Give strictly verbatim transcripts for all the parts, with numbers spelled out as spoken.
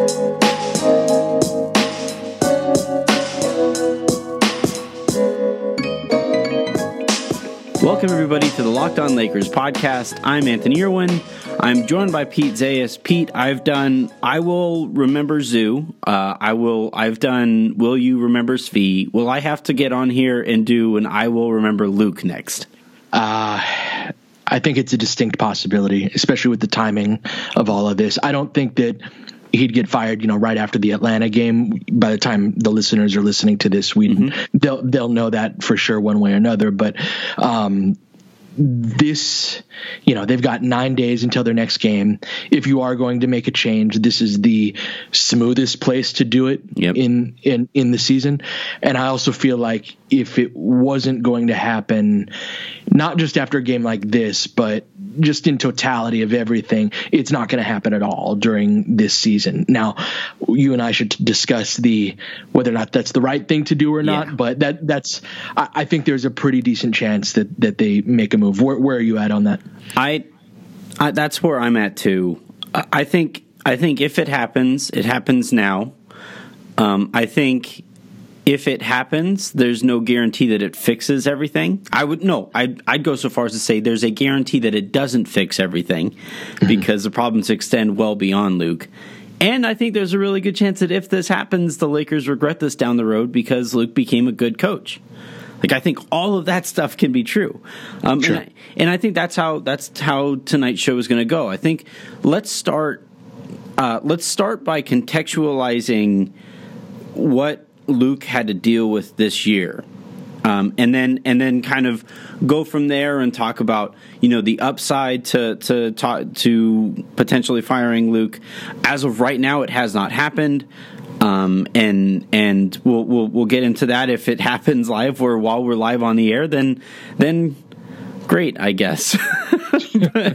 Welcome, everybody, to the Locked On Lakers podcast. I'm Anthony Irwin. I'm joined by Pete Zayas. Pete, I've done I Will Remember Zoo. Uh, I will. I've done Will You Remember Svi. Will I have to get on here and do an I Will Remember Luke next? Uh, I think it's a distinct possibility, especially with the timing of all of this. I don't think that he'd get fired, you know, right after the Atlanta game. By the time the listeners are listening to this, we mm-hmm. they'll they'll know that for sure one way or another. But um, this, you know, they've got nine days until their next game. If you are going to make a change, this is the smoothest place to do it yep. in, in, in the season. And I also feel like if it wasn't going to happen, not just after a game like this, but just in totality of everything, it's not going to happen at all during this season. Now, you and I should discuss the whether or not that's the right thing to do or not. Yeah. But that that's I, I think there's a pretty decent chance that that they make a move. Where, where are you at on that? I, I that's where I'm at too. I think I think if it happens, it happens now. Um, I think. If it happens, there's no guarantee that it fixes everything. I would no, I'd, I'd go so far as to say there's a guarantee that it doesn't fix everything mm-hmm. because the problems extend well beyond Luke. And I think there's a really good chance that if this happens, the Lakers regret this down the road because Luke became a good coach. Like, I think all of that stuff can be true. Um, sure. and, I, and I think that's how that's how tonight's show is going to go. I think let's start uh, let's start by contextualizing what Luke had to deal with this year, um, and then and then kind of go from there and talk about you know the upside to to to, to potentially firing Luke. As of right now, it has not happened, um, and and we'll we'll we'll get into that if it happens live or while we're live on the air. Then then great, I guess. but,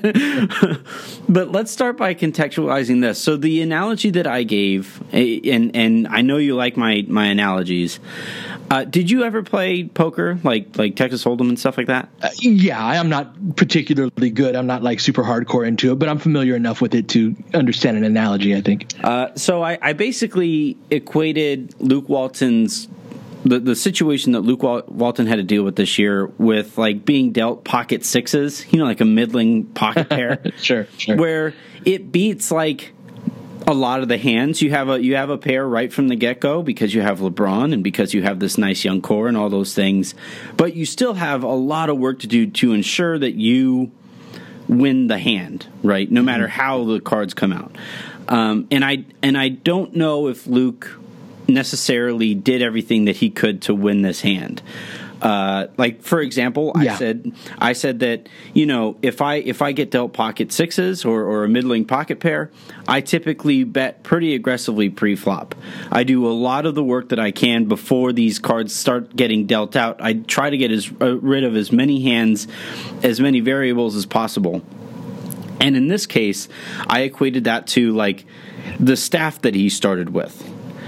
but let's start by contextualizing this. So the analogy that I gave, and and I know you like my my analogies. Uh, did you ever play poker, like like Texas Hold'em and stuff like that? Uh, yeah, I'm not particularly good. I'm not like super hardcore into it, but I'm familiar enough with it to understand an analogy, I think. Uh, so I, I basically equated Luke Walton's The, the situation that Luke Walton had to deal with this year with like being dealt pocket sixes, you know, like a middling pocket pair. Sure, sure. Where it beats like a lot of the hands. You have a you have a pair right from the get-go because you have LeBron and because you have this nice young core and all those things. But you still have a lot of work to do to ensure that you win the hand, right? No matter how the cards come out. Um, and I and I don't know if Luke necessarily did everything that he could to win this hand. Uh, like for example, yeah. I said I said that you know if I if I get dealt pocket sixes or, or a middling pocket pair, I typically bet pretty aggressively pre-flop. I do a lot of the work that I can before these cards start getting dealt out. I try to get as uh, rid of as many hands, as many variables as possible. And in this case, I equated that to like the staff that he started with.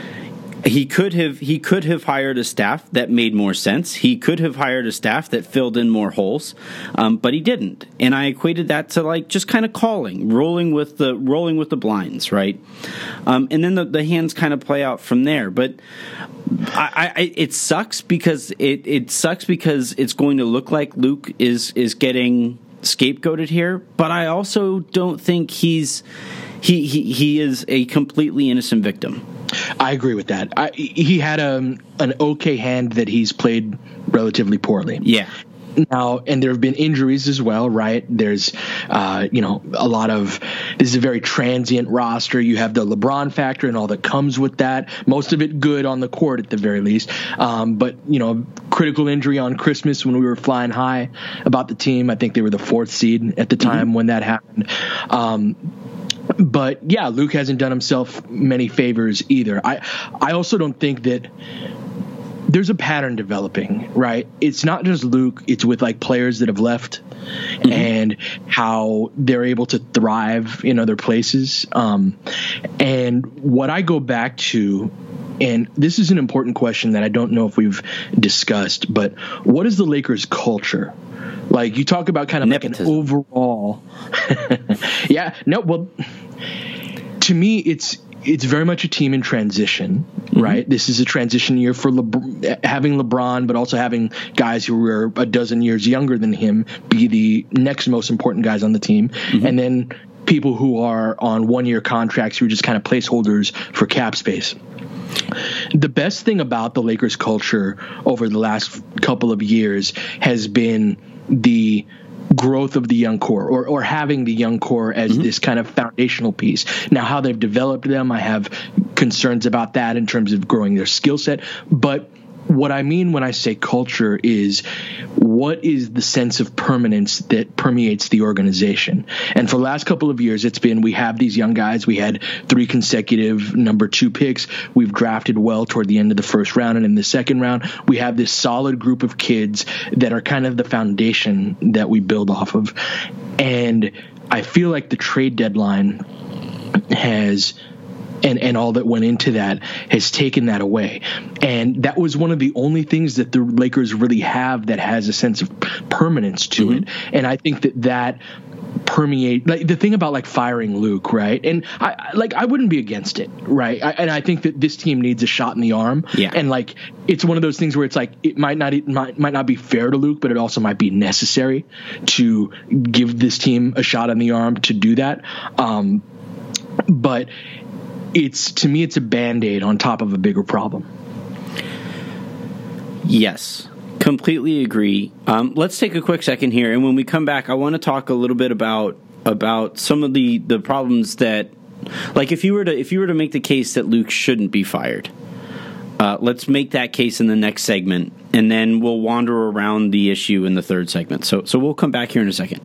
He could have he could have hired a staff that made more sense. He could have hired a staff that filled in more holes, um, but he didn't. And I equated that to like just kind of calling, rolling with the rolling with the blinds, right? Um, and then the, the hands kind of play out from there. But I, I, it sucks because it, it sucks because it's going to look like Luke is is getting scapegoated here. But I also don't think he's he he, he is a completely innocent victim. I agree with that. I, he had a, an okay hand that he's played relatively poorly. Yeah. Now, and there have been injuries as well, right? There's, uh, you know, a lot of, this is a very transient roster. You have the LeBron factor and all that comes with that. Most of it good on the court at the very least. Um, but, you know, critical injury on Christmas when we were flying high about the team. I think they were the fourth seed at the time mm-hmm. when that happened. Um, But yeah, Luke hasn't done himself many favors either. I I also don't think that there's a pattern developing, right? It's not just Luke, it's with like players that have left mm-hmm. and how they're able to thrive in other places. Um, and what I go back to, and this is an important question that I don't know if we've discussed, but what is the Lakers culture? Like you talk about kind of Nepotism. Like an overall. yeah, no, well, to me, it's it's very much a team in transition, mm-hmm. right? This is a transition year for Le- having LeBron, but also having guys who are a dozen years younger than him be the next most important guys on the team. Mm-hmm. And then people who are on one-year contracts who are just kind of placeholders for cap space. The best thing about the Lakers culture over the last couple of years has been the growth of the young core, or, or having the young core as mm-hmm. this kind of foundational piece. Now, how they've developed them, I have concerns about that in terms of growing their skill set. But what I mean when I say culture is, what is the sense of permanence that permeates the organization? And for the last couple of years, it's been, we have these young guys. We had three consecutive number two picks. We've drafted well toward the end of the first round. And in the second round, we have this solid group of kids that are kind of the foundation that we build off of. And I feel like the trade deadline has... And, and all that went into that has taken that away. And that was one of the only things that the Lakers really have that has a sense of permanence to mm-hmm. it. And I think that that permeate, like the thing about like firing Luke, right? And I like I wouldn't be against it, right? I, and I think that this team needs a shot in the arm. Yeah. And like it's one of those things where it's like it might not it might might not be fair to Luke, but it also might be necessary to give this team a shot in the arm to do that. Um, but It's to me, it's a Band-Aid on top of a bigger problem. Yes, completely agree. Um, let's take a quick second here, and when we come back, I want to talk a little bit about about some of the, the problems that, like, if you were to if you were to make the case that Luke shouldn't be fired, uh, let's make that case in the next segment, and then we'll wander around the issue in the third segment. So, so we'll come back here in a second.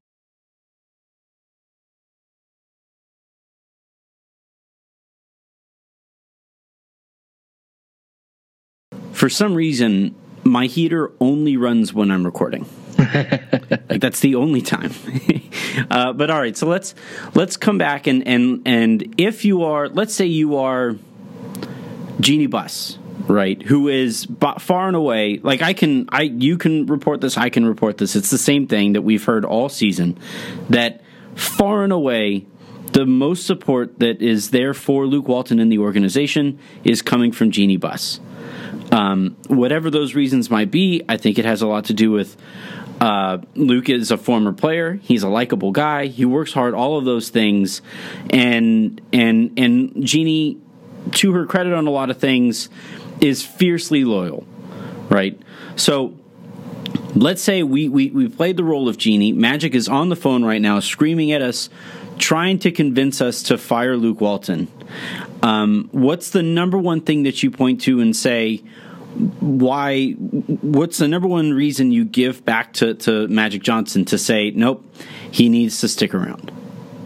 For some reason, my heater only runs when I'm recording. Like that's the only time. uh, but all right, so let's let's come back and and and if you are, let's say you are Jeanie Buss, right? Who is far and away, like I can, I you can report this, I can report this. It's the same thing that we've heard all season. That far and away, the most support that is there for Luke Walton in the organization is coming from Jeanie Buss. Um, whatever those reasons might be, I think it has a lot to do with uh, Luke is a former player. He's a likable guy. He works hard. All of those things, and and and Jeanie, to her credit on a lot of things, is fiercely loyal, right? So let's say we we we played the role of Jeanie. Magic is on the phone right now, screaming at us, trying to convince us to fire Luke Walton. Um, what's the number one thing that you point to and say, why, what's the number one reason you give back to, to Magic Johnson to say, nope, he needs to stick around?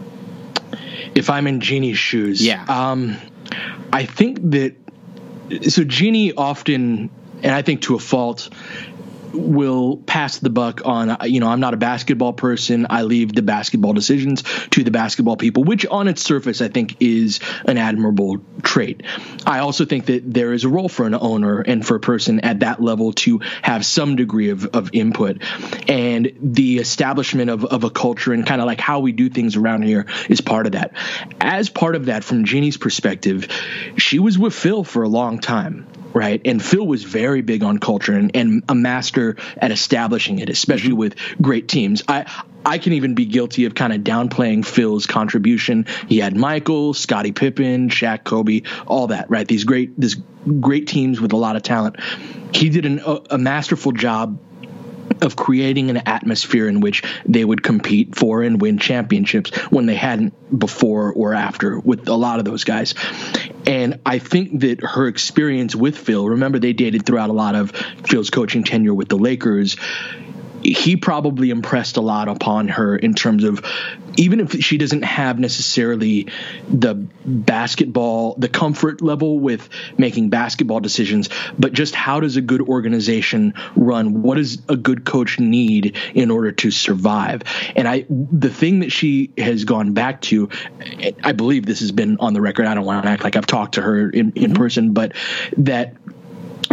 If I'm in Jeanie's shoes, yeah. Um, I think that, so Jeanie often, and I think to a fault, will pass the buck on, you know, I'm not a basketball person. I leave the basketball decisions to the basketball people, which on its surface, I think is an admirable trait. I also think that there is a role for an owner and for a person at that level to have some degree of, of input. And the establishment of, of a culture and kind of like how we do things around here is part of that. As part of that, from Jeanie's perspective, she was with Phil for a long time. Right. And Phil was very big on culture and, and a master at establishing it, especially with great teams. I I can even be guilty of kind of downplaying Phil's contribution. He had Michael, Scottie Pippen, Shaq, Kobe, all that. Right. These great this great teams with a lot of talent. He did an, a, a masterful job of creating an atmosphere in which they would compete for and win championships when they hadn't before or after with a lot of those guys. And I think that her experience with Phil, remember they dated throughout a lot of Phil's coaching tenure with the Lakers, he probably impressed a lot upon her in terms of, even if she doesn't have necessarily the basketball, the comfort level with making basketball decisions, but just how does a good organization run? What does a good coach need in order to survive? And I, the thing that she has gone back to, I believe this has been on the record. I don't want to act like I've talked to her in, in person, but that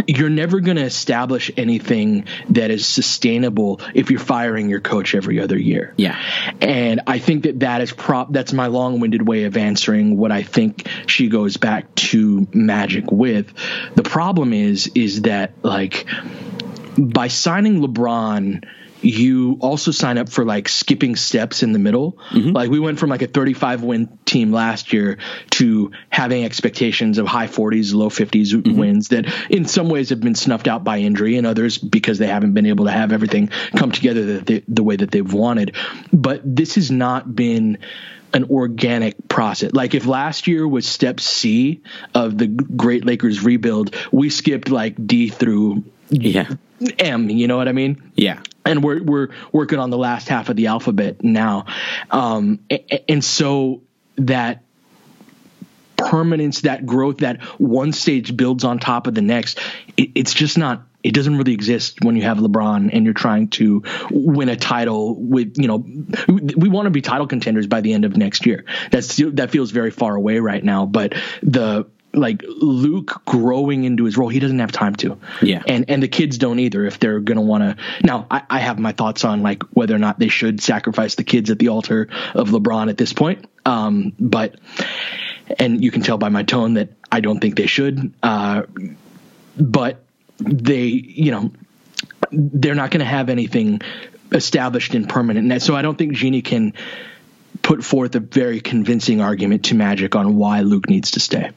you're never going to establish anything that is sustainable if you're firing your coach every other year. Yeah. And I think that that is prop. That's my long-winded way of answering what I think she goes back to Magic with. The problem is, is that like by signing LeBron, you also sign up for like skipping steps in the middle. Mm-hmm. Like we went from like a thirty-five win team last year to having expectations of high forties, low fifties mm-hmm. wins that in some ways have been snuffed out by injury and others because they haven't been able to have everything come together that they, the way that they've wanted. But this has not been an organic process. Like if last year was step C of the great Lakers rebuild, we skipped like D through yeah. M, you know what I mean? Yeah. And we're we're working on the last half of the alphabet now. Um, and so that permanence, that growth, that one stage builds on top of the next, it, it's just not, it doesn't really exist when you have LeBron and you're trying to win a title with, you know, we want to be title contenders by the end of next year. That's, that feels very far away right now, but the, like Luke growing into his role, he doesn't have time to. Yeah. And and the kids don't either if they're going to want to. Now, I, I have my thoughts on like whether or not they should sacrifice the kids at the altar of LeBron at this point. Um, but, and you can tell by my tone that I don't think they should. Uh, but they, you know, they're not going to have anything established and permanent. And so I don't think Jeannie can put forth a very convincing argument to Magic on why Luke needs to stay.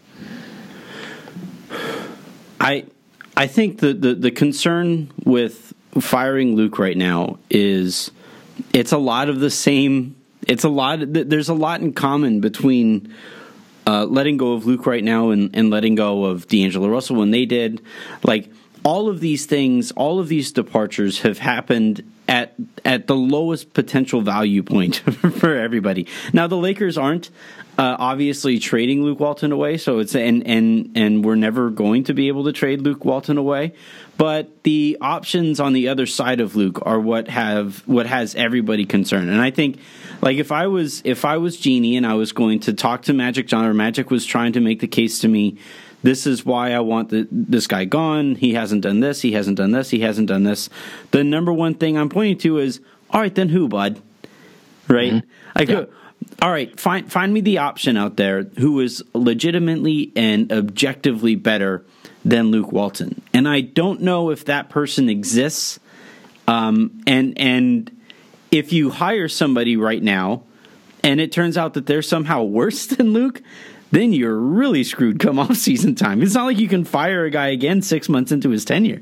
I I think the, the, the concern with firing Luke right now is it's a lot of the same. It's a lot. There's a lot in common between uh, letting go of Luke right now and, and letting go of D'Angelo Russell when they did. Like all of these things, all of these departures have happened at at the lowest potential value point for everybody. Now the Lakers aren't uh, obviously trading Luke Walton away, so it's and and and we're never going to be able to trade Luke Walton away. But the options on the other side of Luke are what have what has everybody concerned. And I think, like if I was if I was Jeannie and I was going to talk to Magic John, or Magic was trying to make the case to me, this is why I want the, this guy gone. He hasn't done this. He hasn't done this. He hasn't done this. The number one thing I'm pointing to is, all right, then who, bud? Right? Mm-hmm. I go, yeah. All right, find find me the option out there who is legitimately and objectively better than Luke Walton. And I don't know if that person exists. Um, and and if you hire somebody right now and it turns out that they're somehow worse than Luke, then you're really screwed come off season time. It's not like you can fire a guy again six months into his tenure.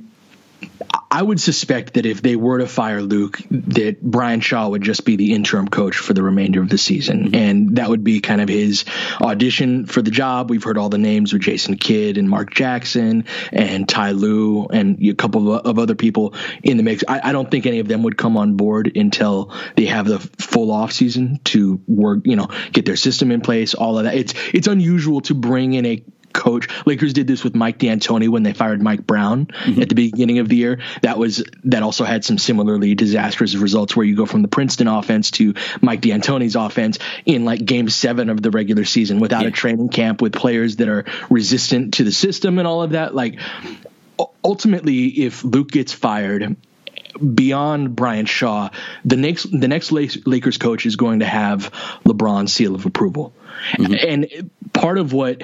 I would suspect that if they were to fire Luke, that Brian Shaw would just be the interim coach for the remainder of the season. Mm-hmm. And that would be kind of his audition for the job. We've heard all the names with Jason Kidd and Mark Jackson and Ty Lue and a couple of, of other people in the mix. I, I don't think any of them would come on board until they have the full off season to work, you know, get their system in place, all of that. It's, it's unusual to bring in a coach. Lakers did this with Mike D'Antoni when they fired Mike Brown mm-hmm. at the beginning of the year. That was that also had some similarly disastrous results where you go from the Princeton offense to Mike D'Antoni's offense in like game seven of the regular season without yeah. a training camp with players that are resistant to the system and all of that. Like ultimately, if Luke gets fired, beyond Brian Shaw, the next the next Lakers coach is going to have LeBron's seal of approval. Mm-hmm. And part of what,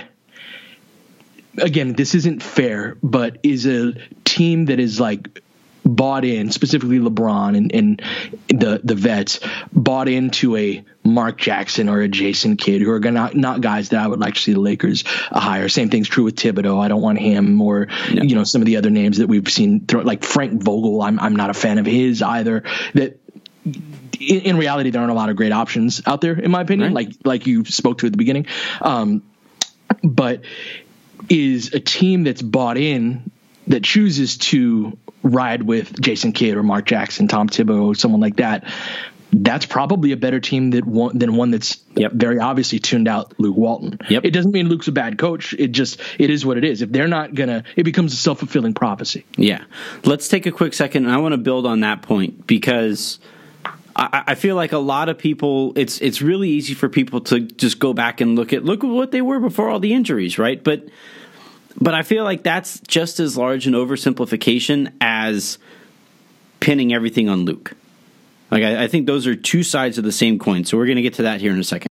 again, this isn't fair, but is a team that is like bought in, specifically LeBron and, and the the vets, bought into a Mark Jackson or a Jason Kidd, who are gonna, not guys that I would like to see the Lakers hire. Same thing's true with Thibodeau. I don't want him, or no. you know, some of the other names that we've seen throw, like Frank Vogel. I'm I'm not a fan of his either. That in, in reality, there aren't a lot of great options out there, in my opinion. Right. Like like you spoke to at the beginning, um, but. Is a team that's bought in, that chooses to ride with Jason Kidd or Mark Jackson, Tom Thibodeau, someone like that. That's probably a better team that one, than one that's yep. very obviously tuned out Luke Walton. Yep. It doesn't mean Luke's a bad coach. It just, it is what it is. If they're not going to, it becomes a self-fulfilling prophecy. Yeah. Let's take a quick second, and I want to build on that point because I, I feel like a lot of people, it's it's really easy for people to just go back and look at, look at what they were before all the injuries, right? But But I feel like that's just as large an oversimplification as pinning everything on Luke. Like I, I think those are two sides of the same coin. So we're going to get to that here in a second.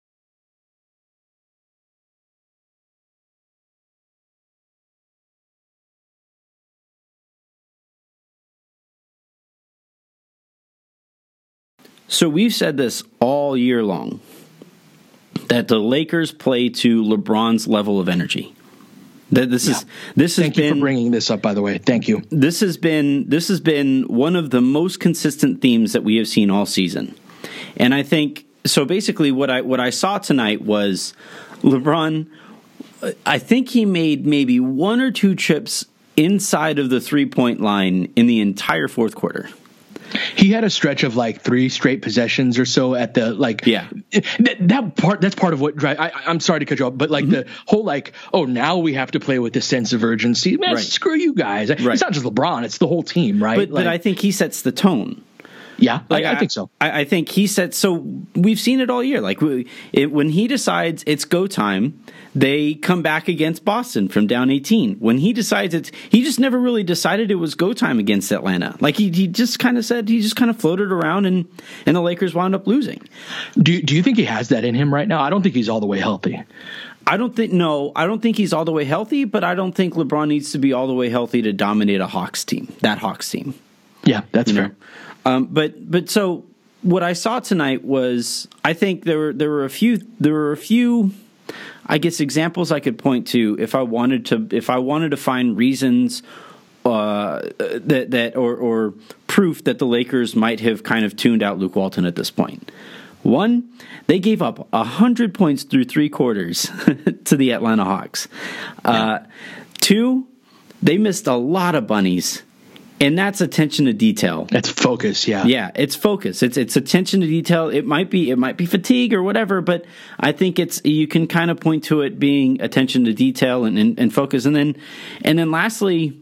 So we've said this all year long, that the Lakers play to LeBron's level of energy. That this yeah. is this has Thank been you for bringing this up, by the way. Thank you. This has been this has been one of the most consistent themes that we have seen all season, and I think so. Basically, what I what I saw tonight was LeBron. I think he made maybe one or two trips inside of the three point line in the entire fourth quarter. He had a stretch of like three straight possessions or so at the like yeah that, that part that's part of what drive I, I'm sorry to cut you off, but like mm-hmm. the whole like oh now we have to play with this sense of urgency, man, right. Screw you guys. Right. It's not just LeBron, it's the whole team, right? But, like, but I think he sets the tone. Yeah, like I, I think so. I, I think he said so. We've seen it all year. Like we, it, when he decides it's go time, they come back against Boston from down eighteen. When he decides it's, he just never really decided it was go time against Atlanta. Like he, he just kind of said he just kind of floated around, and and the Lakers wound up losing. Do Do you think he has that in him right now? I don't think he's all the way healthy. I don't think no. I don't think he's all the way healthy, but I don't think LeBron needs to be all the way healthy to dominate a Hawks team. That Hawks team. Yeah, that's you fair. Know? Um, but but so what I saw tonight was I think there were there were a few there were a few I guess examples I could point to if I wanted to if I wanted to find reasons uh, that that or, or proof that the Lakers might have kind of tuned out Luke Walton at this point. One, they gave up a hundred points through three quarters to the Atlanta Hawks. Yeah. Uh, two, they missed a lot of bunnies. And that's attention to detail. That's focus, yeah. Yeah, it's focus. It's it's attention to detail. It might be it might be fatigue or whatever, but I think it's you can kind of point to it being attention to detail and, and, and focus. And then and then lastly,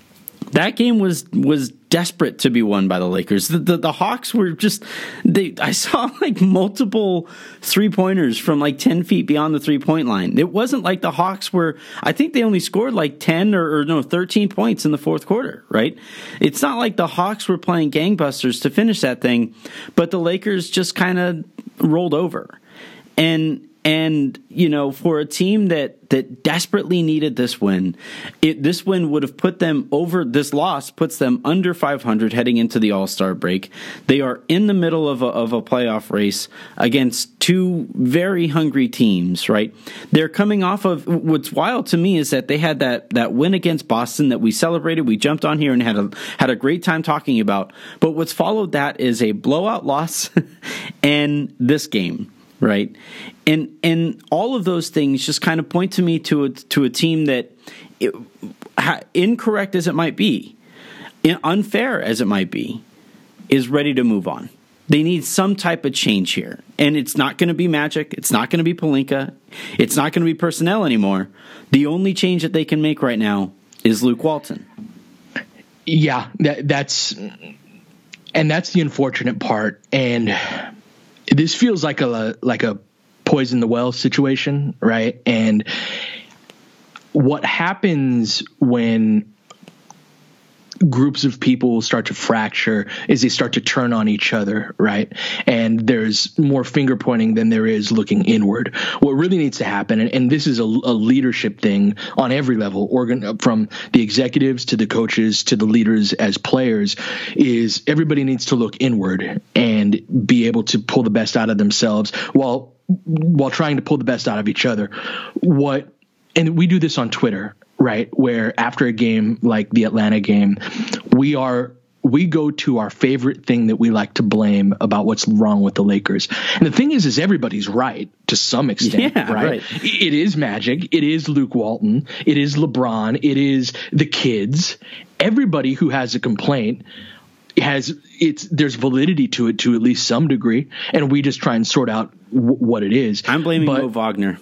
that game was was desperate to be won by the Lakers. The, the the Hawks were just they I saw like multiple three-pointers from like ten feet beyond the three-point line. It wasn't like the Hawks were I think they only scored like ten or, or no thirteen points in the fourth quarter, right? It's not like the Hawks were playing gangbusters to finish that thing, but the Lakers just kind of rolled over. And And, you know, for a team that, that desperately needed this win, it, this win would have put them over, this loss puts them under five hundred heading into the All-Star break. They are in the middle of a, of a playoff race against two very hungry teams, right? They're coming off of, what's wild to me is that they had that, that win against Boston that we celebrated. We jumped on here and had a, had a great time talking about. But what's followed that is a blowout loss and this game. Right, and and all of those things just kind of point to me to a to a team that, it, ha, incorrect as it might be, unfair as it might be, is ready to move on. They need some type of change here, and it's not going to be Magic. It's not going to be Pelinka. It's not going to be personnel anymore. The only change that they can make right now is Luke Walton. Yeah, that, that's and that's the unfortunate part, and. This feels like a like a poison the well situation, right? And what happens when groups of people start to fracture is they start to turn on each other, right? And there's more finger pointing than there is looking inward. What really needs to happen, and, and this is a, a leadership thing on every level, organ, from the executives to the coaches to the leaders as players, is everybody needs to look inward and be able to pull the best out of themselves while while trying to pull the best out of each other. What, and we do this on Twitter, right, where after a game like the Atlanta game, we are we go to our favorite thing that we like to blame about what's wrong with the Lakers. And the thing is, is everybody's right to some extent, yeah, right? right? It is Magic. It is Luke Walton. It is LeBron. It is the kids. Everybody who has a complaint has it's there's validity to it to at least some degree, and we just try and sort out w- what it is. I'm blaming but, Mo Wagner.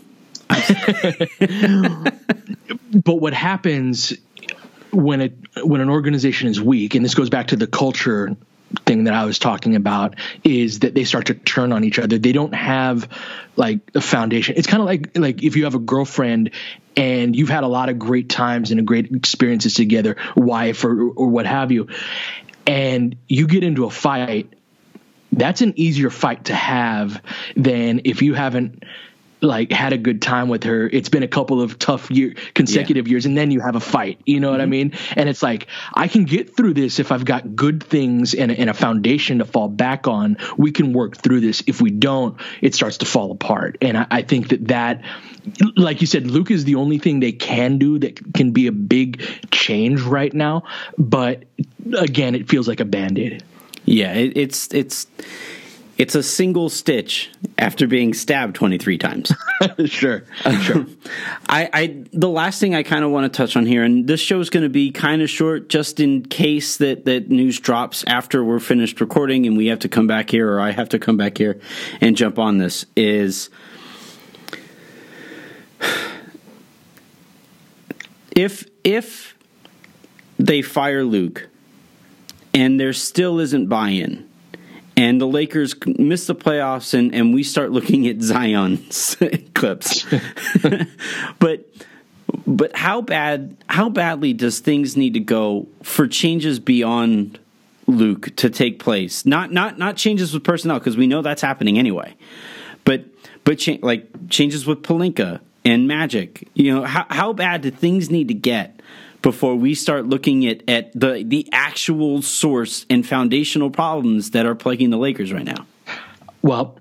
But what happens when it when an organization is weak, and this goes back to the culture thing that I was talking about is that they start to turn on each other. They don't have like a foundation. It's kind of like like if you have a girlfriend and you've had a lot of great times and great experiences together, wife or or what have you, and you get into a fight. That's an easier fight to have than if you haven't like had a good time with her. It's been a couple of tough year consecutive yeah. years, and then you have a fight. You know mm-hmm. what I mean? And it's like, I can get through this if I've got good things and, and a foundation to fall back on. We can work through this. If we don't, it starts to fall apart. And I, I think that that, like you said, Luke is the only thing they can do that can be a big change right now. But again, it feels like a Band-Aid. Yeah, it, it's it's it's a single stitch after being stabbed twenty-three times. Sure, sure. I, I the last thing I kind of want to touch on here, and this show's going to be kind of short, just in case that that news drops after we're finished recording and we have to come back here, or I have to come back here and jump on this. Is if if they fire Luke and there still isn't buy-in, and the Lakers miss the playoffs, and, and we start looking at Zion's clips. but but how bad how badly does things need to go for changes beyond Luke to take place? Not not not changes with personnel, because we know that's happening anyway. But but cha- like changes with Pelinka and Magic. You know, how how bad do things need to get before we start looking at, at the, the actual source and foundational problems that are plaguing the Lakers right now? Well,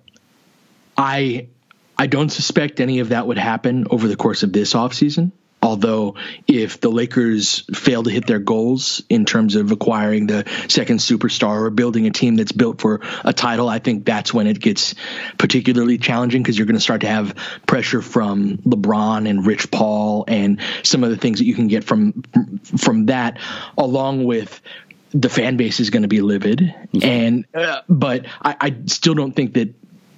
I I don't suspect any of that would happen over the course of this offseason. Although if the Lakers fail to hit their goals in terms of acquiring the second superstar or building a team that's built for a title, I think that's when it gets particularly challenging, because you're going to start to have pressure from LeBron and Rich Paul and some of the things that you can get from from that, along with the fan base is going to be livid. Mm-hmm. And uh, but I, I still don't think that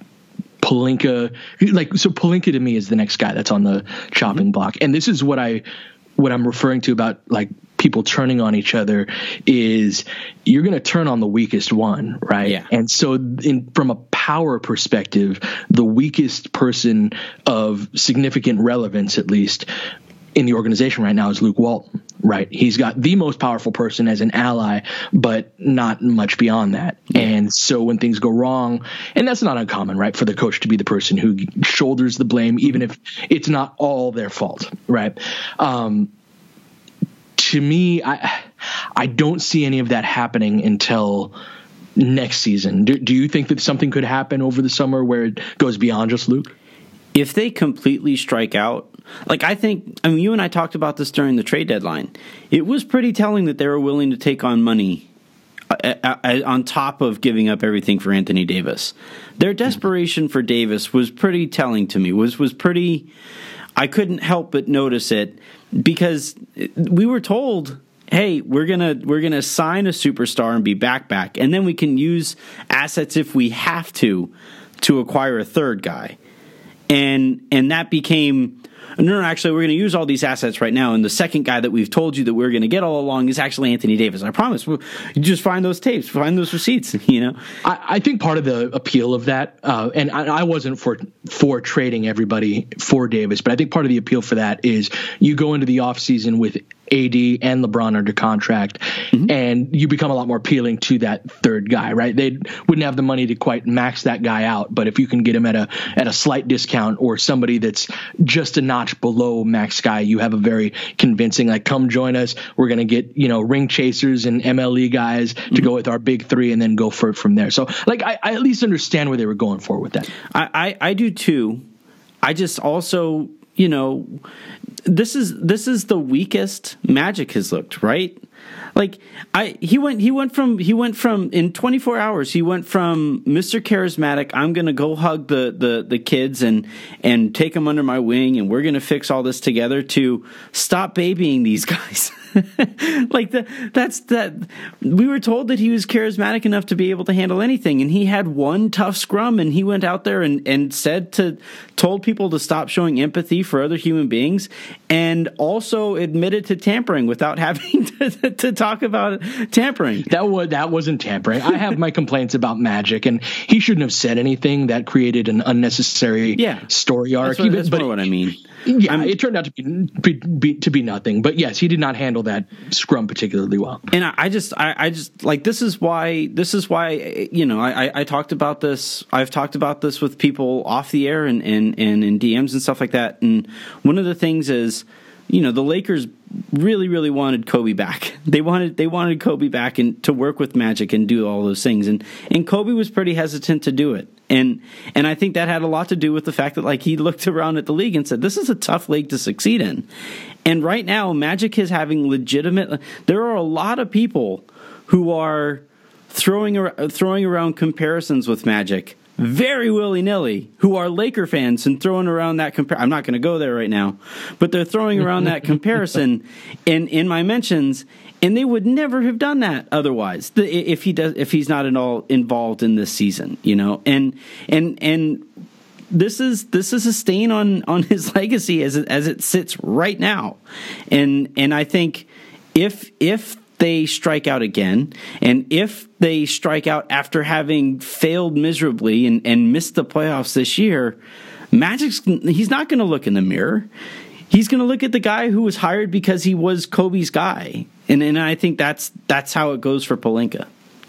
Pelinka, like, so Pelinka to me is the next guy that's on the chopping mm-hmm. block. And this is what I, what I'm referring to about like people turning on each other is you're going to turn on the weakest one. Right. Yeah. And so in, from a power perspective, the weakest person of significant relevance, at least in the organization right now, is Luke Walton. Right. He's got the most powerful person as an ally, but not much beyond that. Yeah. And so when things go wrong, and that's not uncommon, right, for the coach to be the person who shoulders the blame, even if it's not all their fault. Right. Um, to me, I I don't see any of that happening until next season. Do, do you think that something could happen over the summer where it goes beyond just Luke? If they completely strike out, like I think, I mean, you and I talked about this during the trade deadline. It was pretty telling that they were willing to take on money uh, uh, on top of giving up everything for Anthony Davis. Their desperation for Davis was pretty telling to me, was was pretty, I couldn't help but notice it, because we were told, hey, we're gonna we're gonna sign a superstar and be back back, and then we can use assets if we have to to acquire a third guy. And and that became, no, no, actually, we're going to use all these assets right now, and the second guy that we've told you that we're going to get all along is actually Anthony Davis. I promise. You just find those tapes, find those receipts, you know? I, I think part of the appeal of that, uh, and I, I wasn't for for trading everybody for Davis, but I think part of the appeal for that is you go into the offseason with A D and LeBron under contract, mm-hmm. and you become a lot more appealing to that third guy, right? They wouldn't have the money to quite max that guy out, but if you can get him at a at a slight discount, or somebody that's just a notch below max guy, you have a very convincing, like, come join us. We're going to get, you know, ring chasers and M L E guys mm-hmm. to go with our big three, and then go for it from there. So, like, I, I at least understand where they were going for with that. I, I, I do too. I just also, you know, this is this is the weakest Magic has looked, right? Like I he went he went from he went from in twenty-four hours he went from Mister Charismatic, I'm going to go hug the, the the kids and and take them under my wing, and we're going to fix all this together, to stop babying these guys. Like the, that's that we were told that he was charismatic enough to be able to handle anything, and he had one tough scrum, and he went out there and, and said to told people to stop showing empathy for other human beings, and also admitted to tampering without having to, to talk about tampering. That was that wasn't tampering. I have my complaints about Magic, and he shouldn't have said anything that created an unnecessary yeah. story arc. That's what, Even, that's but what I mean. Yeah, I'm, it turned out to be, be, be to be nothing. But yes, he did not handle that scrum particularly well. And I, I just, I, I just like this is why this is why you know I, I talked about this. I've talked about this with people off the air and and and in D Ms and stuff like that. And one of the things is, you know, the Lakers really, really wanted Kobe back. They wanted they wanted Kobe back and to work with Magic and do all those things. And and Kobe was pretty hesitant to do it. And and I think that had a lot to do with the fact that like he looked around at the league and said, this is a tough league to succeed in. And right now, Magic is having legitimate. There are a lot of people who are throwing throwing around comparisons with Magic very willy-nilly, who are Laker fans and throwing around that compar- I'm not going to go there right now, but they're throwing around that comparison in, in my mentions, and they would never have done that otherwise the, if he does if he's not at all involved in this season, you know. And and and this is this is a stain on, on his legacy as it, as it sits right now, and and I think if if they strike out again, and if they strike out after having failed miserably and, and missed the playoffs this year, Magic's he's not going to look in the mirror. He's going to look at the guy who was hired because he was Kobe's guy, and and I think that's that's how it goes for Pelinka.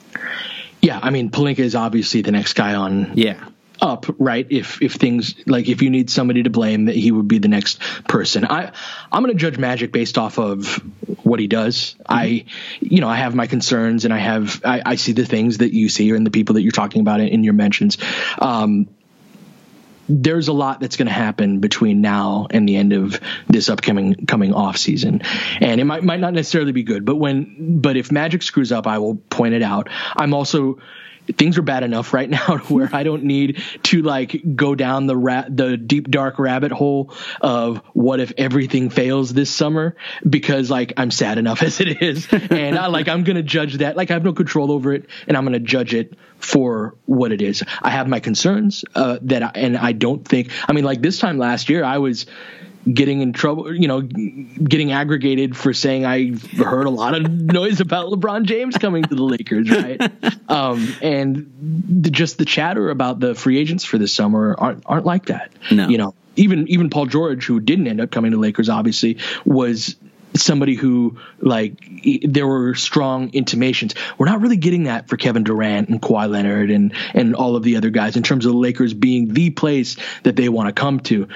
Yeah, I mean Pelinka is obviously the next guy on. Yeah. Up, right? If if things like if you need somebody to blame, that he would be the next person. I I'm going to judge Magic based off of what he does. Mm-hmm. I you know I have my concerns, and I have I, I see the things that you see and the people that you're talking about in, in your mentions. Um, there's a lot that's going to happen between now and the end of this upcoming coming off season, and it might might not necessarily be good. But when but if Magic screws up, I will point it out. I'm also. Things are bad enough right now to where I don't need to like go down the ra- the deep dark rabbit hole of what if everything fails this summer, because like I'm sad enough as it is, and I like I'm gonna judge that. Like I have no control over it, and I'm gonna judge it for what it is. I have my concerns uh, that I, and I don't think. I mean, like this time last year, I was getting in trouble, you know, getting aggregated for saying I heard a lot of noise about LeBron James coming to the Lakers, right? um, and the, just the chatter about the free agents for this summer aren't aren't like that. No. You know, even even Paul George, who didn't end up coming to Lakers, obviously was somebody who like there were strong intimations. We're not really getting that for Kevin Durant and Kawhi Leonard and and all of the other guys in terms of the Lakers being the place that they want to come to.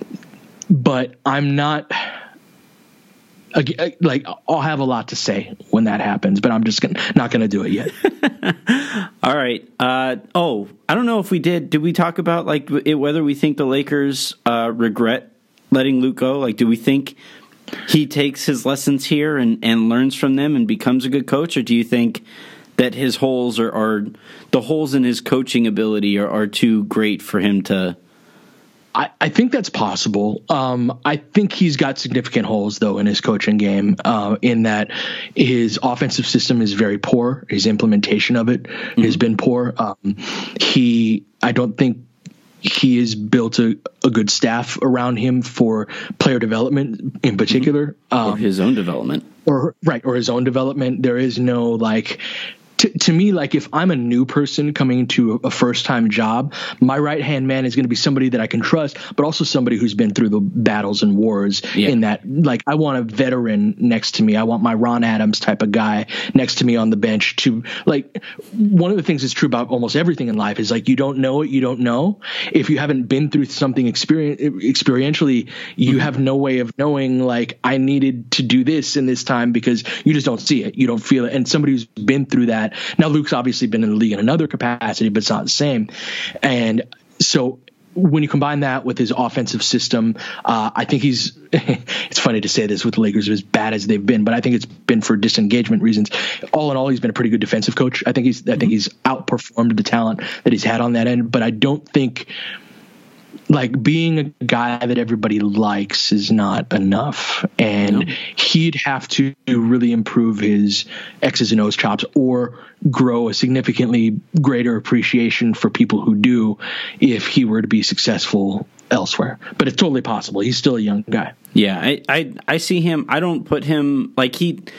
But I'm not like I'll have a lot to say when that happens, but I'm just gonna, not going to do it yet. All right. Uh, oh, I don't know if we did. Did we talk about like it, whether we think the Lakers uh, regret letting Luke go? Like, do we think he takes his lessons here and, and learns from them and becomes a good coach, or do you think that his holes are, are the holes in his coaching ability are, are too great for him to? I, I think that's possible. Um, I think he's got significant holes, though, in his coaching game, uh, in that his offensive system is very poor. His implementation of it mm-hmm. has been poor. Um, he, I don't think he has built a, a good staff around him for player development in particular. Mm-hmm. Um, or his own development. Or, right, or his own development. There is no, like... To, to me, like if I'm a new person coming into a, a first-time job, my right-hand man is going to be somebody that I can trust, but also somebody who's been through the battles and wars. Yeah. In that, like, I want a veteran next to me. I want my Ron Adams type of guy next to me on the bench. To like, one of the things that's true about almost everything in life is like you don't know what you don't know. If you haven't been through something experience, experientially, you mm-hmm. have no way of knowing. Like, I needed to do this in this time because you just don't see it, you don't feel it, and somebody who's been through that. Now, Luke's obviously been in the league in another capacity, but it's not the same. And so when you combine that with his offensive system, uh, I think he's – it's funny to say this with the Lakers as bad as they've been, but I think it's been for disengagement reasons. All in all, he's been a pretty good defensive coach. I think he's I think he's outperformed the talent that he's had on that end, but I don't think – like being a guy that everybody likes is not enough, and no. he'd have to really improve his X's and O's chops or grow a significantly greater appreciation for people who do if he were to be successful elsewhere. But it's totally possible. He's still a young guy. Yeah, I, I, I see him. I don't put him like he.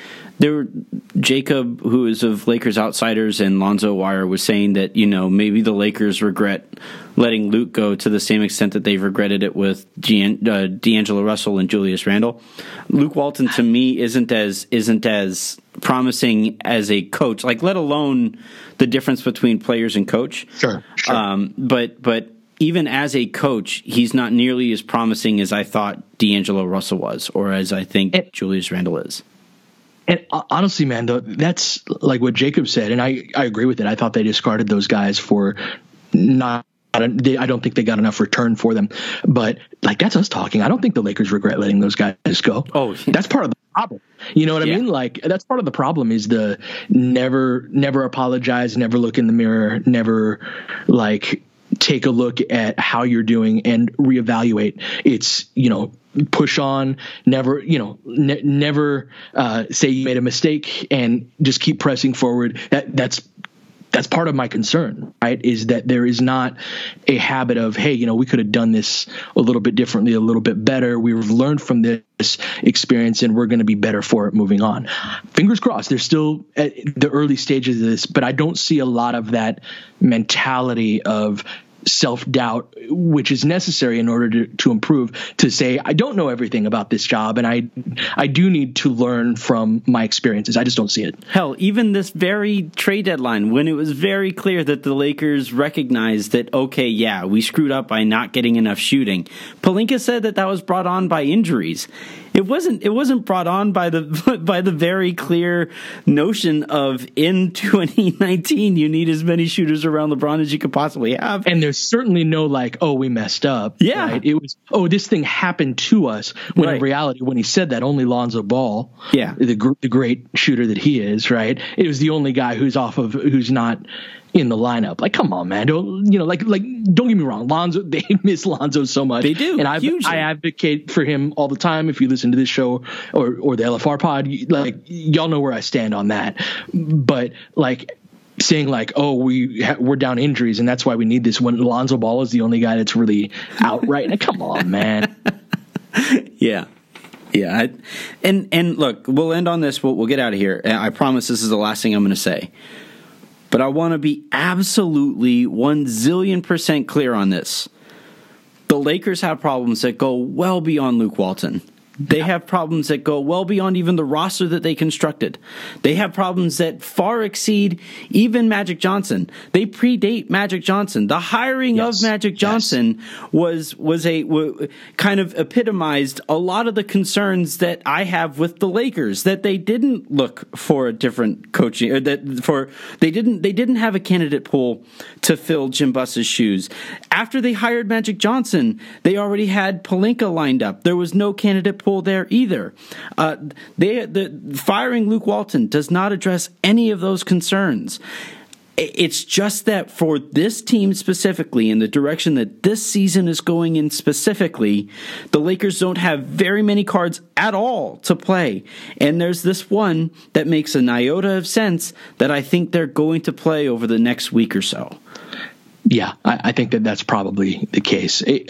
there, Jacob, who is of Lakers Outsiders, and Lonzo Wire was saying that, you know, maybe the Lakers regret letting Luke go to the same extent that they've regretted it with Gian, uh, D'Angelo Russell and Julius Randle. Luke Walton, to me, isn't as isn't as promising as a coach. Like, let alone the difference between players and coach. Sure, sure. Um, but but. Even as a coach, he's not nearly as promising as I thought D'Angelo Russell was, or as I think and, Julius Randle is. And honestly, man, though, that's like what Jacob said, and I, I agree with it. I thought they discarded those guys for not. I don't, they, I don't think they got enough return for them. But like, that's us talking. I don't think the Lakers regret letting those guys go. Oh, that's part of the problem. You know what yeah. I mean? Like, that's part of the problem is the never, never apologize, never look in the mirror, never like. Take a look at how you're doing and reevaluate. It's, you know, push on, never, you know, ne- never uh, say you made a mistake and just keep pressing forward. That that's that's part of my concern, right? Is that there is not a habit of, hey, you know, we could have done this a little bit differently, a little bit better. We've learned from this experience and we're going to be better for it moving on. Fingers crossed. They're still at the early stages of this, but I don't see a lot of that mentality of self-doubt, which is necessary in order to, to improve, to say, I don't know everything about this job and I I do need to learn from my experiences. I just don't see it. Hell, even this very trade deadline, when it was very clear that the Lakers recognized that, okay, yeah, we screwed up by not getting enough shooting. Pelinka said that that was brought on by injuries. It wasn't. It wasn't brought on by the by the very clear notion of in twenty nineteen you need as many shooters around LeBron as you could possibly have. And there's certainly no like, oh, we messed up. Yeah, right? It was, oh, this thing happened to us. When right. in reality, when he said that, only Lonzo Ball, yeah, the gr- the great shooter that he is, right? It was the only guy who's off of who's not in the lineup. Like, come on, man. Don't, you know, like, like, don't get me wrong. Lonzo, they miss Lonzo so much. They do. And I, I advocate for him all the time. If you listen to this show or, or the L F R pod, like, y'all know where I stand on that. But like saying like, oh, we ha- we're down injuries and that's why we need this when Lonzo Ball is the only guy that's really out right now. Come on, man. Yeah. Yeah. I, and, and look, we'll end on this. We'll, we'll get out of here. I promise this is the last thing I'm going to say. But I want to be absolutely one zillion percent clear on this. The Lakers have problems that go well beyond Luke Walton. They have problems that go well beyond even the roster that they constructed. They have problems that far exceed even Magic Johnson. They predate Magic Johnson. The hiring yes. of Magic Johnson yes. was was a w- kind of epitomized a lot of the concerns that I have with the Lakers, that they didn't look for a different coaching, or that for they didn't they didn't have a candidate pool to fill Jim Buss's shoes. After they hired Magic Johnson, they already had Pelinka lined up. There was no candidate pool there either. Uh, they the firing Luke Walton does not address any of those concerns. It's just that for this team specifically, in the direction that this season is going in specifically, the Lakers don't have very many cards at all to play. And there's this one that makes an iota of sense that I think they're going to play over the next week or so. Yeah, I, I think that that's probably the case. It,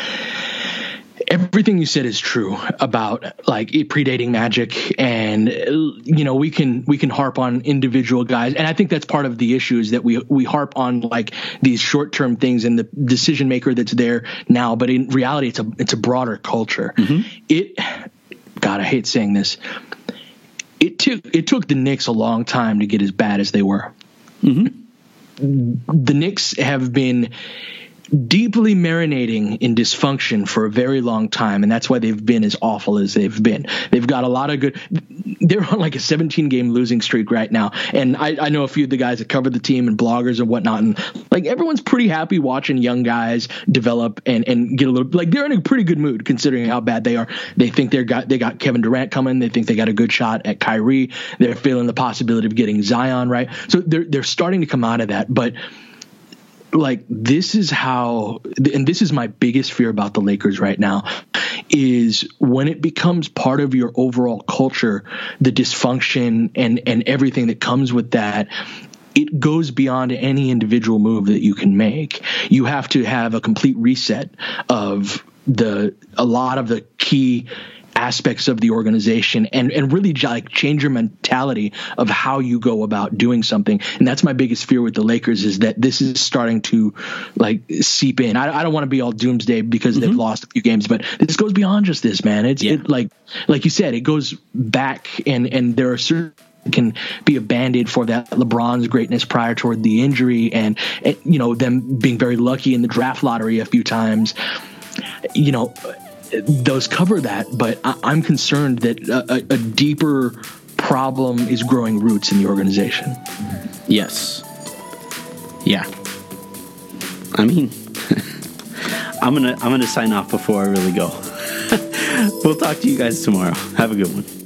everything you said is true about like it predating Magic, and you know we can we can harp on individual guys, and I think that's part of the issue is that we we harp on like these short term things and the decision maker that's there now, but in reality it's a it's a broader culture. Mm-hmm. It, God, I hate saying this. It took it took the Knicks a long time to get as bad as they were. Mm-hmm. The Knicks have been deeply marinating in dysfunction for a very long time, and that's why they've been as awful as they've been. They've got a lot of good. They're on like a seventeen game losing streak right now, and I, I know a few of the guys that cover the team and bloggers and whatnot, and like everyone's pretty happy watching young guys develop and, and get a little like they're in a pretty good mood considering how bad they are. They think they're got they got Kevin Durant coming. They think they got a good shot at Kyrie. They're feeling the possibility of getting Zion right, so they're they're starting to come out of that, but. Like this is how, and this is my biggest fear about the Lakers right now, is when it becomes part of your overall culture, the dysfunction and, and everything that comes with that, it goes beyond any individual move that you can make. You have to have a complete reset of the, a lot of the key aspects of the organization and, and really like change your mentality of how you go about doing something. And that's my biggest fear with the Lakers, is that this is starting to like seep in. I, I don't want to be all doomsday because mm-hmm. they've lost a few games, but this goes beyond just this, man. It's yeah. it, like, like you said, it goes back and, and there are certain can be a band-aid for that LeBron's greatness prior toward the injury and, and, you know, them being very lucky in the draft lottery a few times, you know, those cover that. But I, I'm concerned that a, a deeper problem is growing roots in the organization. Yes. Yeah. I mean, I'm going to, I'm going to sign off before I really go. We'll talk to you guys tomorrow. Have a good one.